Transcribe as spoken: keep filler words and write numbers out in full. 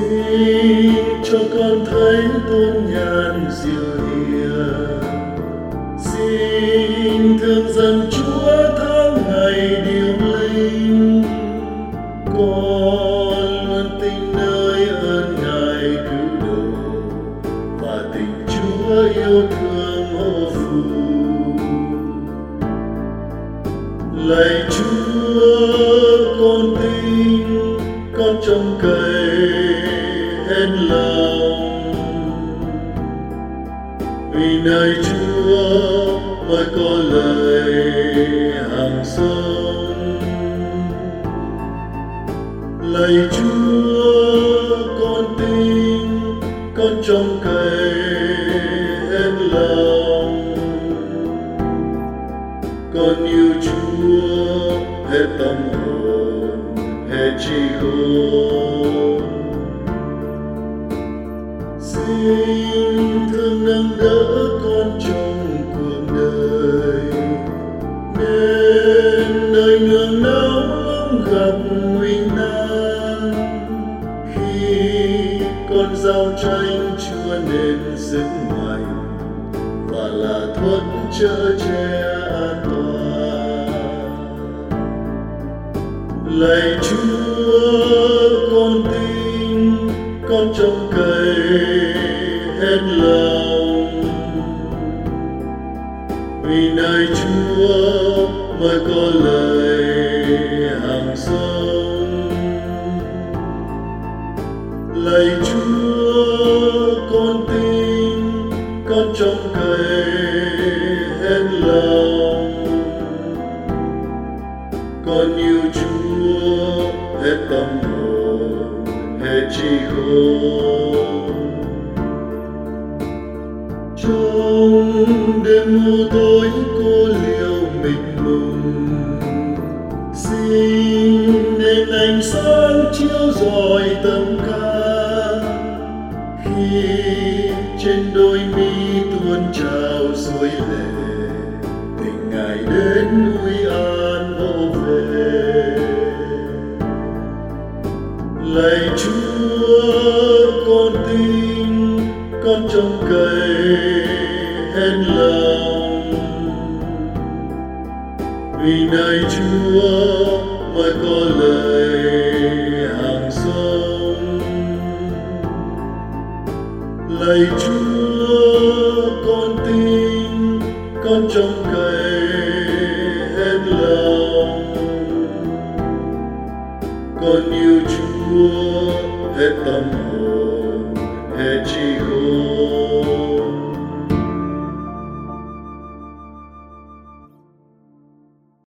Xin cho con thấy tôn nhàn diệu hiền, xin thương dân Chúa tháng ngày điềm linh. Con luôn tin nơi ơn Ngài cứu độ và tình Chúa yêu thương hô phụ. Lạy Chúa, con tin, con trông cậy hết lòng, vì nơi Chúa mới có lời hằng sống. Lạy Chúa, con tin, con trông cậy hết lòng, con yêu Chúa hết tâm hồn, hết trí khôn. Xin thương nâng đỡ con trong cuộc đời, nên nơi nương náu lúc gặp nguy nan. Khi con giao tranh Chúa nên sức mạnh và là thuốc chở che an toàn. Lạy Chúa, con tin, con trông cậy hết lòng, vì nơi Chúa mới có lời hằng sống. Lạy Chúa, con tin, con trông cậy hết lòng, con yêu Chúa hết tâm hồn, hết trí khôn. Trong đêm mù tối cô liêu mịt mùng, xin nên ánh sáng chiếu rọi tâm can. Khi trên đôi mi tuôn trào suối lệ, tình Ngài đến vui an vô về. Lạy Chúa, con tin, con trông cậy hết lòng, vì nơi Chúa mới có lời hằng sống. Lạy Chúa, con tin, con trông cậy hết lòng, con yêu Chúa hết tâm hồn, hết trí